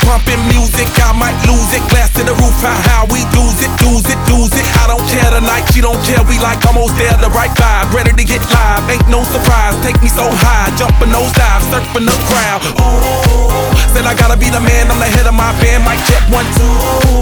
pumping music, I might lose it. Glass to the roof, how we lose it. I don't care tonight, she don't care. We like almost there, the right vibe. Ready to get live, ain't no surprise. Take me so high, jumping those dives, surfing the crowd. Ooh, said I gotta be the man, I'm the head of my band. Mic check 1, 2.